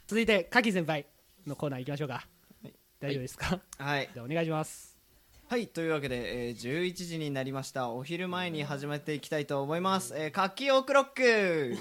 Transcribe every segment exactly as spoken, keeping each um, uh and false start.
続いてカキ先輩のコーナー行きましょうか、はい、大丈夫ですか？ はい、 じゃあお願いします。 はい、というわけで、えー、じゅういちじになりました。お昼前に始めていきたいと思います。えー、カキオクロック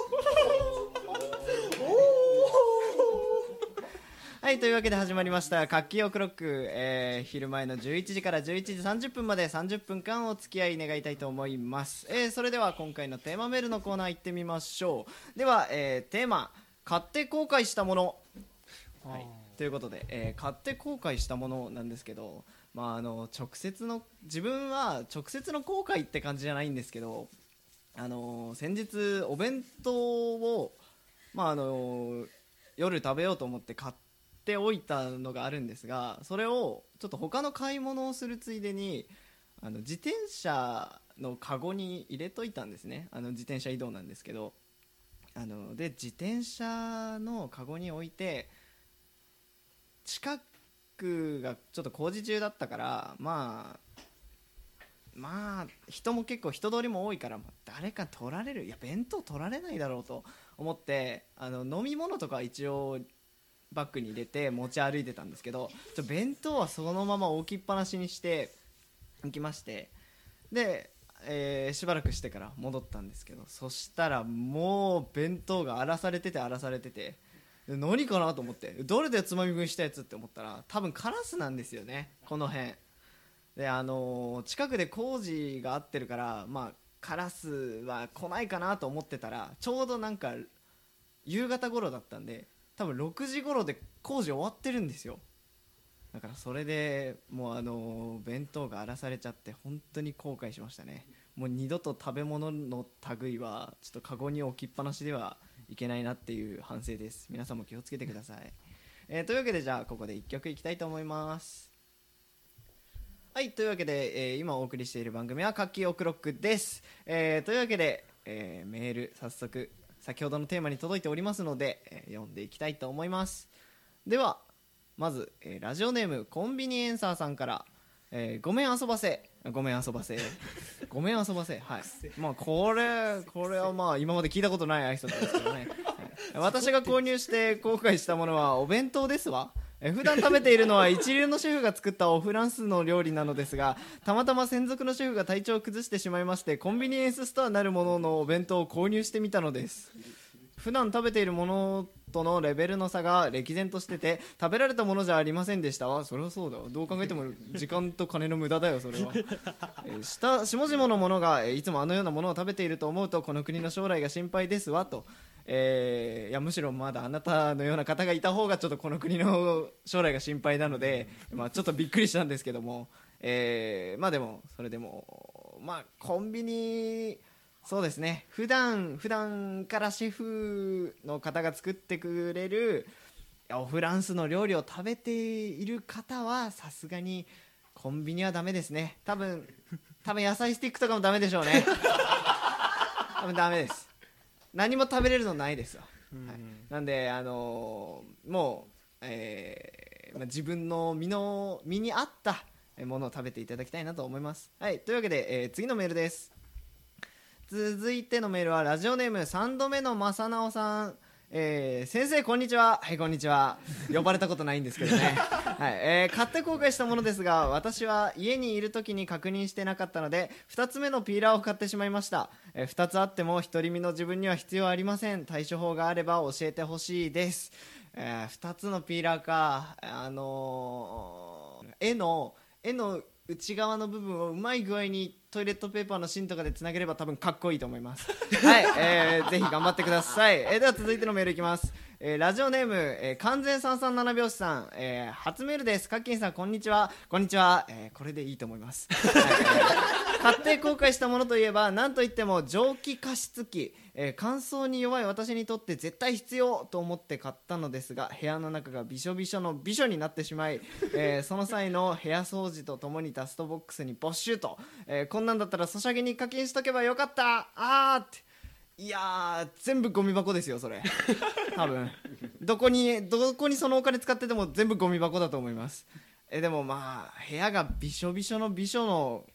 はい、というわけで始まりましたカキオクロック、えー、昼前のじゅういちじからじゅういちじさんじゅっぷんまでさんじゅっぷんかんお付き合い願いたいと思います。えー、それでは今回のテーマメールのコーナー行ってみましょう。では、えー、テーマ買って後悔したもの、はい、ということで、えー、買って後悔したものなんですけど、まあ、あの直接の自分は直接の後悔って感じじゃないんですけど、あの先日お弁当を、まあ、あの夜食べようと思って買っておいたのがあるんですが、それをちょっと他の買い物をするついでにあの自転車のカゴに入れといたんですね。あの自転車移動なんですけど、あので自転車のカゴに置いて、近くがちょっと工事中だったから、まあまあ人も結構人通りも多いから、まあ、誰か取られる、いや弁当取られないだろうと思って、あの飲み物とか一応バッグに入れて持ち歩いてたんですけど、ちょ弁当はそのまま置きっぱなしにして行きまして、で、えー、しばらくしてから戻ったんですけど、そしたらもう弁当が荒らされてて荒らされてて、何かなと思って、どれでつまみ食いしたやつって思ったら、多分カラスなんですよね、この辺で。あのー、近くで工事があってるから、まあカラスは来ないかなと思ってたら、ちょうどなんか夕方頃だったんで、多分ろくじ頃で工事終わってるんですよ。だからそれでもうあの弁当が荒らされちゃって本当に後悔しましたね。もう二度と食べ物の類はちょっとカゴに置きっぱなしではいけないなっていう反省です。皆さんも気をつけてください。えー、というわけで、じゃあここでいっきょくいきたいと思います。はい、というわけで、えー、今お送りしている番組はカキオクロックです。えー、というわけで、えー、メール早速先ほどのテーマに届いておりますので、えー、読んでいきたいと思います。ではまず、えー、ラジオネームコンビニエンサーさんから、えー、ごめん遊ばせごめん遊ばせごめん遊ばせ、はい、まあこれこれはまあ今まで聞いたことない挨拶ですけどね、はい、私が購入して後悔したものはお弁当ですわ。え普段食べているのは一流のシェフが作ったオフランスの料理なのですが、たまたま専属のシェフが体調を崩してしまいまして、コンビニエンスストアなるもののお弁当を購入してみたのです。普段食べているものとのレベルの差が歴然としてて、食べられたものじゃありませんでしたわ。それはそうだわ、どう考えても時間と金の無駄だよそれはえ下下々の者がいつもあのようなものを食べていると思うと、この国の将来が心配ですわと。えー、いやむしろまだあなたのような方がいた方がちょっとこの国の将来が心配なので、まあ、ちょっとびっくりしたんですけども、えー、まあでもそれでもまあコンビニ、そうですね、普段普段からシェフの方が作ってくれるオフランスの料理を食べている方はさすがにコンビニはダメですね。多分多分野菜スティックとかもダメでしょうね多分ダメです。何も食べれるのないですよ、はい、なんで、あのー、もう、えーまあ、自分の身の身に合ったものを食べていただきたいなと思います。はい、というわけで、えー、次のメールです。続いてのメールはラジオネームさんどめの正直さん。えー、先生こんにちは。はい、こんにちは。呼ばれたことないんですけどねはい、えー、買って後悔したものですが、私は家にいる時に確認してなかったのでふたつめのピーラーを買ってしまいました。えー、ふたつあっても独り身の自分には必要ありません。対処法があれば教えてほしいです。えー、ふたつのピーラーか、あのー、絵の絵の内側の部分をうまい具合にトイレットペーパーの芯とかでつなげれば多分かっこいいと思いますはい、えー、ぜひ頑張ってください。えー、では続いてのメールいきます。えー、ラジオネーム、えー、完全さんさんなな拍子さん、えー、初メールです。かっきんさんこんにちは。こんにちは、えー、これでいいと思います、はい、えー、買って後悔したものといえばなんといっても蒸気加湿器、えー、乾燥に弱い私にとって絶対必要と思って買ったのですが、部屋の中がびしょびしょのびしょになってしまい、えー、その際の部屋掃除とともにダストボックスに没収と、えー、こんなんだったらソシャゲに課金しとけばよかった。あーって、いやー全部ゴミ箱ですよそれ多分どこにどこにそのお金使ってても全部ゴミ箱だと思います。えでもまあ部屋がびしょびしょのびしょの、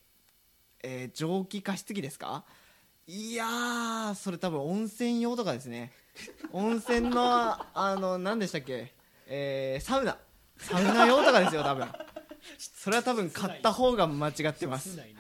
えー、蒸気加湿器ですか。いやーそれ多分温泉用とかですね。 温泉のあの何でしたっけ、えー、サウナサウナ用とかですよ多分それは多分買った方が間違ってますはい、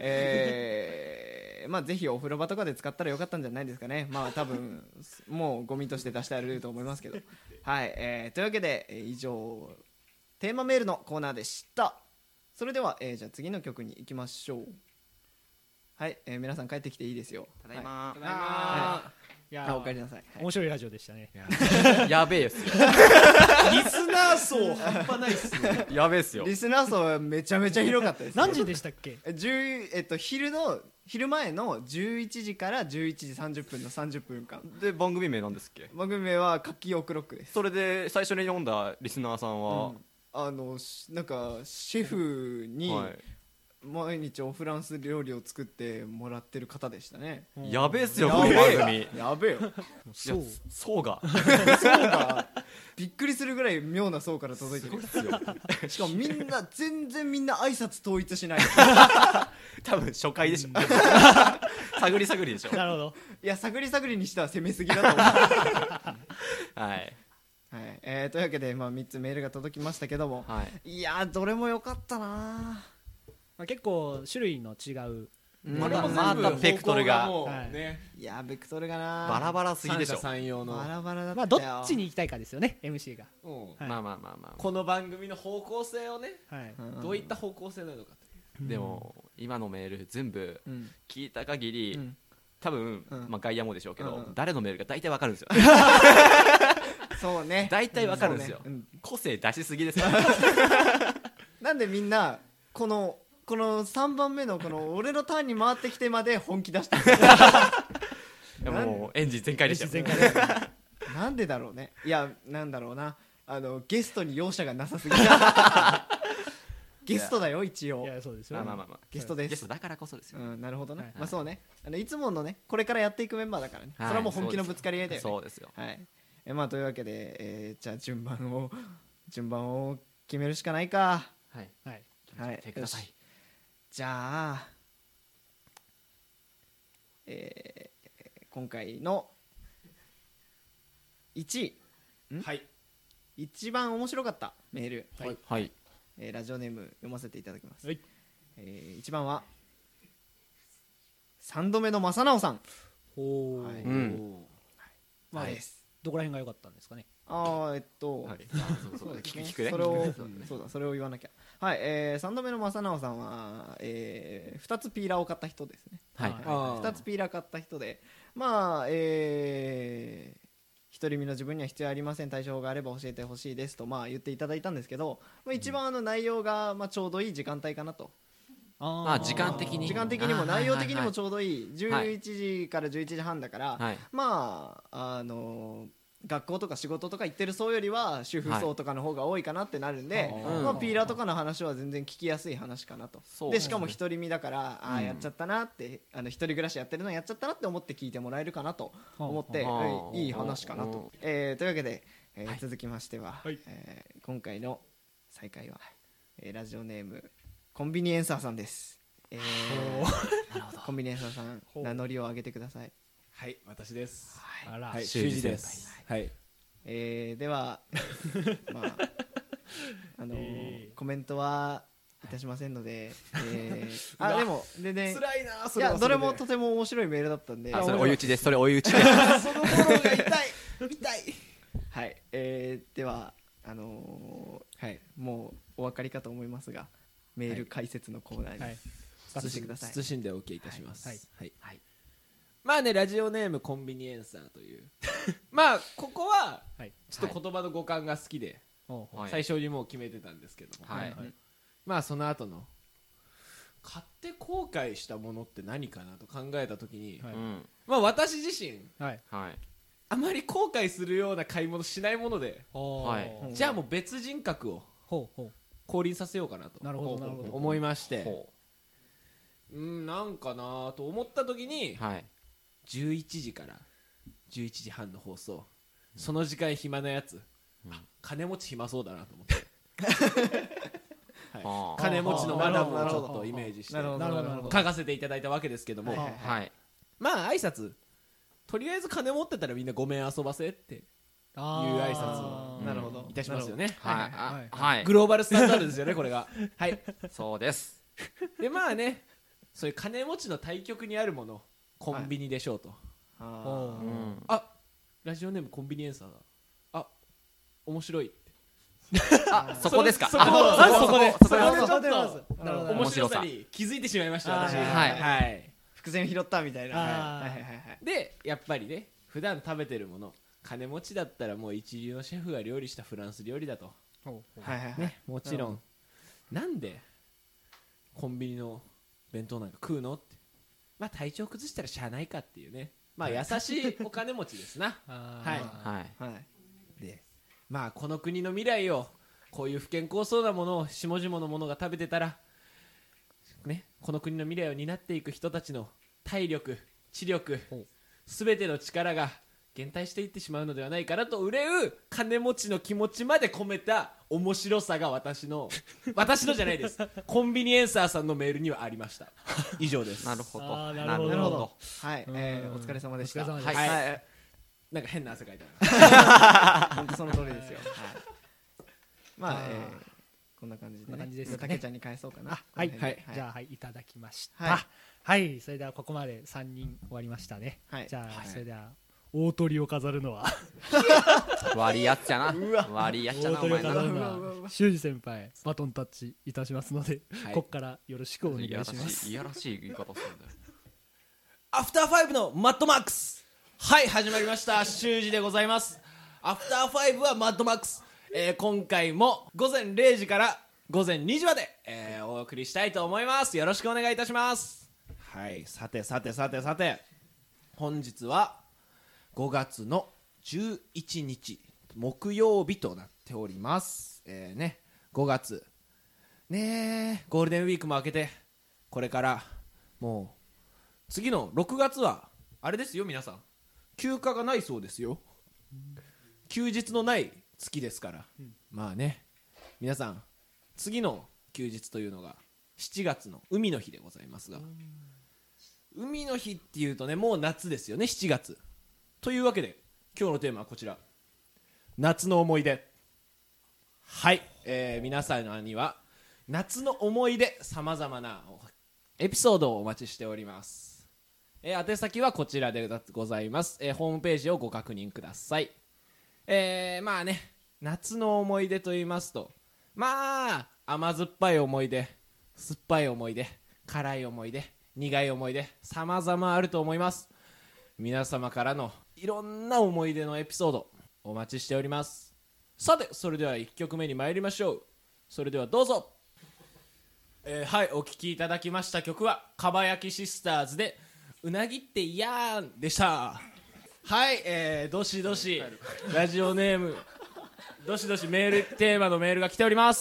えー、まあぜひお風呂場とかで使ったらよかったんじゃないですかね。まあ多分もうゴミとして出してあると思いますけどはい、えー、というわけで以上テーマメールのコーナーでした。それでは、えー、じゃあ次の曲に行きましょう。はい、えー、皆さん帰ってきていいですよ。 ただいまただいまはい、 いやあお帰りなさい、はい、 面白いラジオでしたね。 やべえっすよリスナー層半端ないっすねやべえっすよリスナー層はめちゃめちゃ広かったです、ね、 何時でしたっけ？ じゅうえっと昼の昼前のじゅういちじからじゅういちじさんじゅっぷんのさんじゅっぷんかんで番組名なんですっけ？ 番組名は活気オクロックです。 それで最初に読んだリスナーさんは、 うんあのなんかシェフにはい毎日おフランス料理を作ってもらってる方でしたね。 やべえっすよこの番組やべえよそういやそうが層がびっくりするぐらい妙な層から届いてる。しかもみんな全然みんな挨拶統一しない多分初回でしょ探り探りでしょなるほど。 いや探り探りにしては攻めすぎだと思うはいはいえー、というわけで、まあ、みっつメールが届きましたけども、 はい、 いやーどれも良かったな。 まあ、結構種類の違う、 うんまたこれも全部またベクトルが方向もうはいねいやベクトルがなバラバラすぎでしょ三者三様のバラバラだったよ。 まあどっちに行きたいかですよね エムシー が。 うんはいまあまあまあまあこの番組の方向性をねはい。 うんどういった方向性なのかというでも今のメール全部うん聞いた限り、 うん多分、 うんまあ、外野もでしょうけど、 うんうん誰のメールか大体わかるんですよそうね大体わかるんですよ、 そうねうん個性出しすぎですよなんでみんなこのこのさんばんめのこの俺のターンに回ってきてまで本気出してるいやもうエンジン全開でしたよ全開です。 なんでだろうね。いやなんだろうなあのゲストに容赦がなさすぎたゲストだよ一応いやそうですよ。 まあまあまあまあゲストですゲストだからこそですよ、 うんなるほどね、 はいまあそうねあのいつものねこれからやっていくメンバーだからね、 はいそれはもう本気のぶつかり合いだよね。 そうですよはいえまあというわけで、えーじゃあ順番を順番を決めるしかないか。 はいはい。 はい決めてくださいよしじゃあ、えー今回のいちいんはい一番面白かったメール、 はいはいえーラジオネーム読ませていただきます、 はい。 えー、いちばんはさんどめの正直さんほう。 はいうんまあ、 はいですどこら辺が良かったんですかね。 ああえっと、 はいそうそうですね聞く聞くねそれを聞くねそうだそれを言わなきゃはい、えー、さんどめの正直さんは、えー、ふたつピーラーを買った人ですね。 はいはいあーふたつピーラー買った人でまあえー、独り身の自分には必要ありません対処法があれば教えてほしいですとまあ言っていただいたんですけど、まあ、一番あの内容がまあちょうどいい時間帯かなと。 あまあ時間的に時間的にも内容的にもちょょうどいいじゅういちじからじゅういちじはんだから、 はいまああの学校とか仕事とか行ってる層よりは主婦層とかの方が多いかなってなるんで、 はいまあ、ピーラーとかの話は全然聞きやすい話かなと。 そうでしかも独り身だからああうんやっちゃったなってあの一人暮らしやってるのやっちゃったなって思って聞いてもらえるかなと思って、 はあはい、いい話かなはあと、えーというわけで、えーはい続きましては、 はいえー今回の再会は、えーラジオネームコンビニエンサーさんです。えーコンビニエンサーさんほう名乗りを上げてください。 はい私ですあら、 はい修二修二ですはいえーではまああのーえーコメントはいたしませんので、えーあでも全然辛いなそいれはそれでやどれもとても面白いメールだったんであそれ追い打ちですそれ追い打ちですその心が痛い痛いはい、えーではあのーはいもうお分かりかと思いますがメール解説のコーナーにはい。 してください。 謹んでお受けいたしますはいはいはいまあねラジオネームコンビニエンサーというまあここははい。 ちょっと言葉の語感が好きでおうはい最初にもう決めてたんですけどもはいはいまあその後の買って後悔したものって何かなと考えた時にはいうんまあ私自身はい。 はいあまり後悔するような買い物しないものでおーはいうんじゃあもう別人格をほうほ降臨させようかなとう。なるほどなるほど。 思いましてほうんなんかなと思った時にうはいじゅういちじからじゅういちじはんの放送その時間暇なやつうんあ金持ち暇そうだなと思ってあー金持ちのマダムなるほどをちょっとイメージしてなるほどなるほどなるほど書かせていただいたわけですけどもはいはいまあ挨拶とりあえず金持ってたらみんなごめん遊ばせっていう挨拶をなるほどいたしますよね。 はいはいあはいはいグローバルスタンダードですよねこれが。はいそうですでまあねそういう金持ちの対極にあるものコンビニでしょうと、 あおーうんあラジオネームコンビニエンサーだあ面白いってあそこですかそこあそこそこでそこそこでちょっなるほどとなるほど面白さに気づいてしまいました私。 あーはいはい伏線拾ったみたいな。 あーはいはいはいはい。 でやっぱりね普段食べてるもの金持ちだったらもう一流のシェフが料理したフランス料理だとほうほうはいはいはい。 ねもちろんなんでコンビニの弁当なんか食うのってまあ体調崩したらしゃあないかっていうねまあ優しいお金持ちですなあはいーはいはい。 でまあこの国の未来をこういう不健康そうなものを下々のものが食べてたらねこの国の未来を担っていく人たちの体力知力ほうすべての力が減退していってしまうのではないかなと憂う金持ちの気持ちまで込めた面白さが私の私のじゃないですコンビニエンサーさんのメールにはありました以上ですなるほどあーなるほどなるほど。はい。 うんえーお疲れ様でした。 お疲れ様ですはい。 はいはいなんか変な汗かいた本当その通りですよ。はい。まああーえーこんな感じでこんな感じですね。 かねたけちゃんに返そうかな。 あはいこの辺でじゃあはいいただきましたはいはいそれではここまでさんにん終わりましたねはいじゃあはいそれでは大鳥を飾るのは悪いやつやな悪いやつや大鳥をなお前な飾るのは修二先輩バトンタッチいたしますのではいここからよろしくお願いいやらしますしいいやらしい言い方するんだよアフターファイブのマッドマックスはい始まりました修二でございますアフターファイブはマッドマックス、えー今回も午前れいじから午前にじまで、えーお送りしたいと思いますよろしくお願いいたしますはいさてさてさてさて本日はごがつのじゅういちにち木曜日となっておりますえーねごがつねえゴールデンウィークも明けてこれからもう次のろくがつはあれですよ皆さん休暇がないそうですよ休日のない月ですから、まあね皆さん次の休日というのがしちがつの海の日でございますが海の日っていうとねもう夏ですよねしちがつというわけで今日のテーマはこちら夏の思い出はい、えー皆さんには夏の思い出さまざまなエピソードをお待ちしております、えー宛先はこちらでございます、えーホームページをご確認くださいえーまあね夏の思い出と言いますとまあ甘酸っぱい思い出酸っぱい思い出辛い思い出苦い思い出様々あると思います皆様からのいろんな思い出のエピソードお待ちしておりますさてそれではいっきょくめに参りましょうそれではどうぞ、えーはいお聴きいただきました曲はかばやきシスターズでうなぎっていやーんでしたはい、えー、どしどしラジオネームどしどしメールテーマのメールが来ております、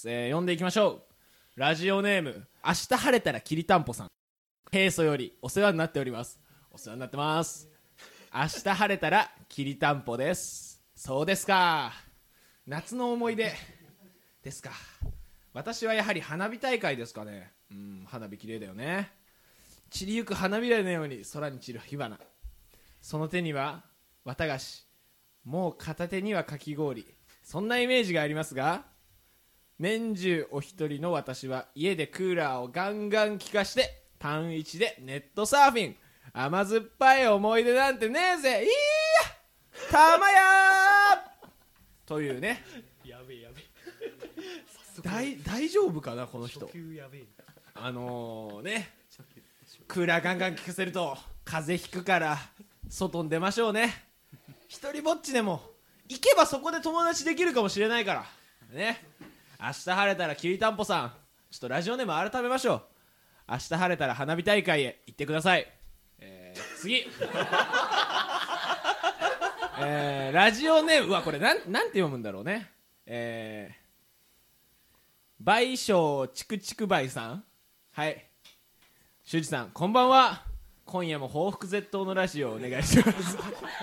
えー、読んでいきましょうラジオネーム明日晴れたらきりたんぽさん平素よりお世話になっておりますお世話になってます明日晴れたらきりたんぽですそうですか夏の思い出ですか私はやはり花火大会ですかねうん花火綺麗だよね散りゆく花びらのように空に散る火花その手には綿菓子もう片手にはかき氷そんなイメージがありますが年中お一人の私は家でクーラーをガンガン効かしてパンいちでネットサーフィン甘酸っぱい思い出なんてねえぜいやたまやーというねやべえやべ大大丈夫かなこのえ人初級やべえあのー、ねクーラーガンガン効かせると風邪ひくから外に出ましょうね一人ぼっちでも行けばそこで友達できるかもしれないからね明日晴れたらきりたんぽさんちょっとラジオネーム改めましょう明日晴れたら花火大会へ行ってください、えー、次えー、ラジオネームうわこれなんなんて読むんだろうねえー、倍賞ちくちくばいさんはい修二さんこんばんは今夜も報復絶倒のラジオをお願いします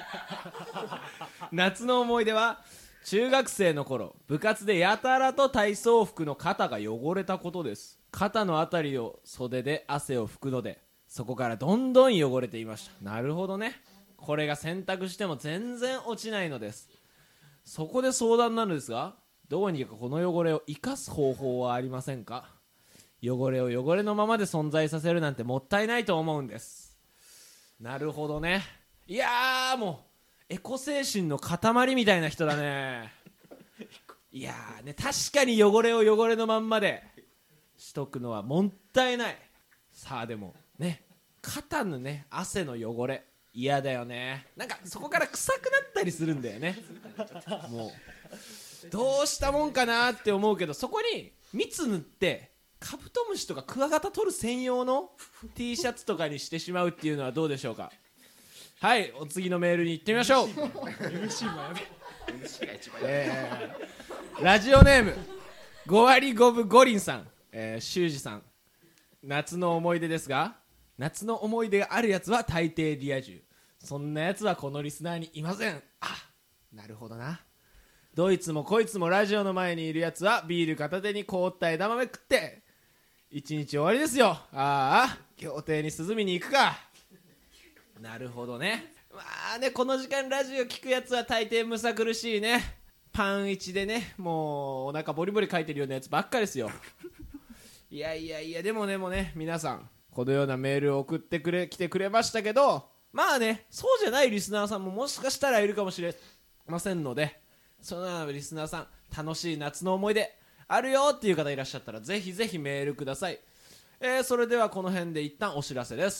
夏の思い出は中学生の頃部活でやたらと体操服の肩が汚れたことです肩のあたりを袖で汗を拭くのでそこからどんどん汚れていましたなるほどねこれが洗濯しても全然落ちないのです。そこで相談なのですが、どうにかこの汚れを生かす方法はありませんか？汚れを汚れのままで存在させるなんてもったいないと思うんです。なるほどね。いやーもうエコ精神の塊みたいな人だね。いやーね、確かに汚れを汚れのまんまでしとくのはもったいない。さあでもね、肩のね汗の汚れ嫌だよね。なんかそこから臭くなったりするんだよね。もうどうしたもんかなって思うけど、そこに蜜塗ってカブトムシとかクワガタ取る専用の T シャツとかにしてしまうっていうのはどうでしょうか。はい、お次のメールに行ってみましょう。えー、ラジオネームご割ごぶ五輪さん、えー、修二さん、夏の思い出ですが、夏の思い出があるやつは大抵リア充。そんなやつはこのリスナーにいません。あ、なるほどな。どいつもこいつもラジオの前にいるやつはビール片手に凍った枝豆食って一日終わりですよ。ああ、競艇に涼みに行くか。なるほどね。まあね、この時間ラジオ聞くやつは大抵むさ苦しいね。パンいちでね、もうお腹ボリボリ書いてるようなやつばっかですよ。いやいやいや、でもでもね、皆さんこのようなメールを送ってくれ来てくれましたけど、まあね、そうじゃないリスナーさんももしかしたらいるかもしれませんので、そのリスナーさん楽しい夏の思い出あるよっていう方いらっしゃったらぜひぜひメールください。えー、それではこの辺で一旦お知らせです。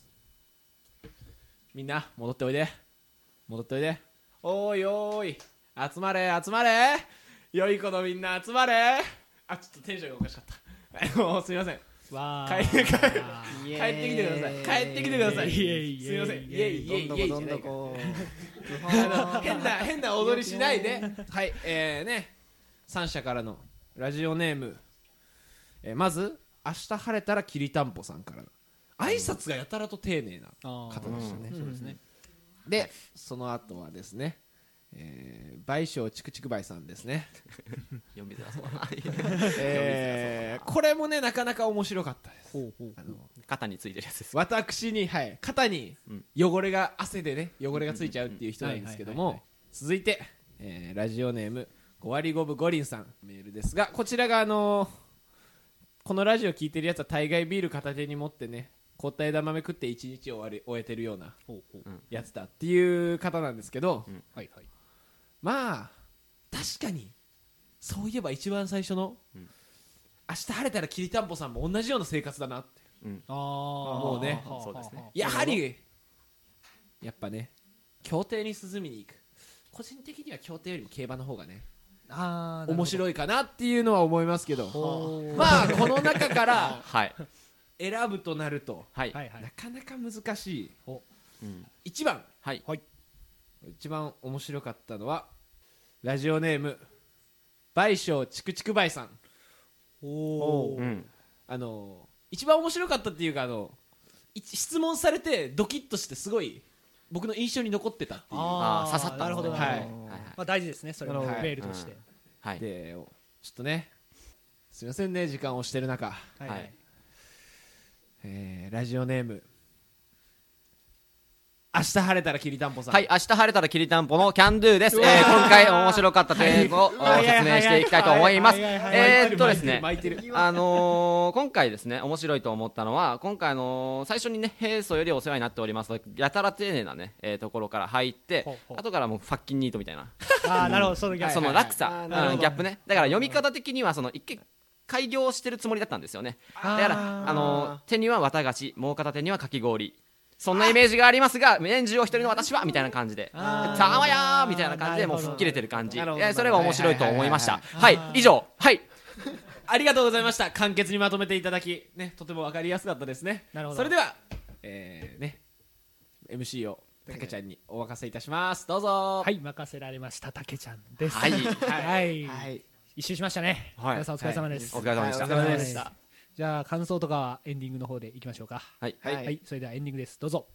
みんな戻っておいで、戻っておいで。おーいおーい、集まれ集まれ、良い子のみんな集まれ。あ、ちょっとテンションがおかしかった。もうすみません。 わ帰って帰ってきてください。帰ってきてください。 イエイイエイすみません。イエイイエイイエイどんどこあの変な変な踊りしないで。はい、えーね、三社からのラジオネーム、えー、まず明日晴れたらきりたんぽさんからの挨拶がやたらと丁寧な方でしたね。 そうですね。 で、その後はですね、えー、倍賞ちくちくばいさんですね。 読みづらそうえー、これもねなかなか面白かったです。 ほうほう、 あの肩についてるやつです。 私に、はい、肩に汚れが、汗でね汚れがついちゃうっていう人なんですけども、続いて、えー、ラジオネームご割ごぶ五輪さんメールですが、こちらがあのー、このラジオ聞いてるやつは大概ビール片手に持ってね凍った枝豆食って一日終わり終えてるようなやつだっていう方なんですけど、 うんはいはい。 まあ確かにそういえば一番最初の、うん、明日晴れたらきりたんぽさんも同じような生活だなって、 うん、 ああ、 もうね、 そうですね。 やはりやっぱね競艇に涼みに行く、個人的には競艇よりも競馬の方がねあ面白いかなっていうのは思いますけど、 ど。 まあこの中からはい選ぶとなると、 はいはいはいな。かなか難しい。 うんいちばん、 はい一番面白かったのはラジオネーム倍賞ちくちくばいさん。 おお、 うんあの一番面白かったっていうか、あの一質問されてドキッとしてすごい僕の印象に残ってたっていう。 あー刺さったなるほどなるほど。 はいはいまあ大事ですね、それもはいメールとして。 はいでちょっとねすいませんね時間をしてる中、 はいはいえーラジオネーム明日晴れたらきりたんぽさん。 はい、明日晴れたらきりたんぽのキャンドゥです。えー、今回面白かった点を説明していきたいと思います。えーっとですね、 巻いてる巻いてるあのー、今回ですね、面白いと思ったのは、今回あのー、最初にね、平素よりお世話になっております、やたら丁寧なね、えー、ところから入ってほうほう、 後からもうファッキンニートみたいな、 ああ、なるほど、そのギャグ。 その落差、 あーなるほどうんギャップね。だから読み方的にはその一見開業してるつもりだったんですよね。だからあのー、手には綿菓子、もう片手にはかき氷。そんなイメージがありますが、年中お一人の私はみたいな感じで、 あーたまやーみたいな感じでもう吹っ切れてる感じ、 なるほどえーそれが面白いと思いました。 ははいい、以上、はい。 ありがとうございました。簡潔にまとめていただき、ね、とても分かりやすかったですね。 なるほどそれでは、えーね、エムシー をたけちゃんにお任せいたします。どうぞ。 はい、任せられましたたけちゃんです。 はいはい、 はい一周しましたね。 はい皆さんお疲れ様です。 お疲れ様でした。 はいお疲れ様でしたはいじゃあ感想とかはエンディングの方でいきましょうか。 はい、 はいはい、それではエンディングです。どうぞ。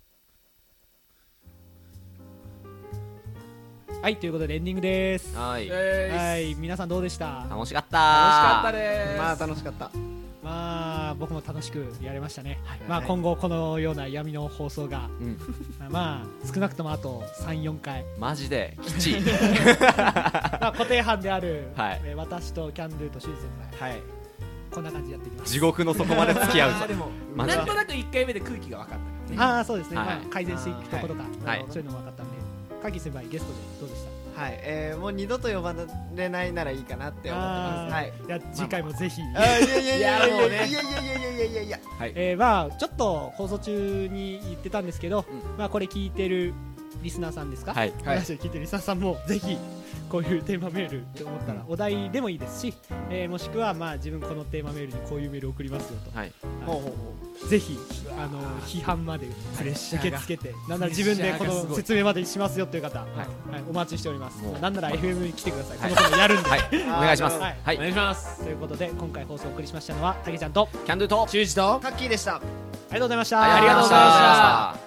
はい、ということでエンディングです。 はい、 えーはい、皆さんどうでした？ 楽しかった。 楽しかったです。 まあ楽しかった。 まあ僕も楽しくやれましたね、 はいまあ今後このような闇の放送が、 うんまあ少なくともあと さん,よん 回マジできちいまあ固定班である、 はいえー私とキャンドゥとシュウ先輩はいこんな感じでやっていきます。 地獄の底まで付き合うぞあーでもマジでなんとなくいっかいめで空気が分かったからね。 ああそうですね、 はいまあ、改善していくところとか、 はいあのそういうのも分かったんで、カギ先輩ゲストでどうでしたはい、えー、もう二度と呼ばれないならいいかなって思ってます。はい。 いや次回もぜひ、 あーいやいやいやいやいやいいやもうねやいやいやいやいやいやいや。 えーまあちょっと放送中に言ってたんですけど、 うんまあこれ聞いてるリスナーさんですか、 はい話を聞いてるリスナーさんもぜひこういうテーマメールって思ったらお題でもいいですし、えーもしくはまあ自分このテーマメールにこういうメール送りますよと、 はいほうほうほぜひあの批判までプレッシャーが受け付けて、なんなら自分でこの説明までしますよという方、 はいはい、お待ちしております。 もうまあなんなら エフエム に来てください。 はいこのコーナーやるんで。 はいお願いしますはいはいお願いします。 ということで今回放送をお送りしましたのはたけちゃんとキャンドゥと修二とう。カッキーでした。 ありがとうございました。 ありがとうございました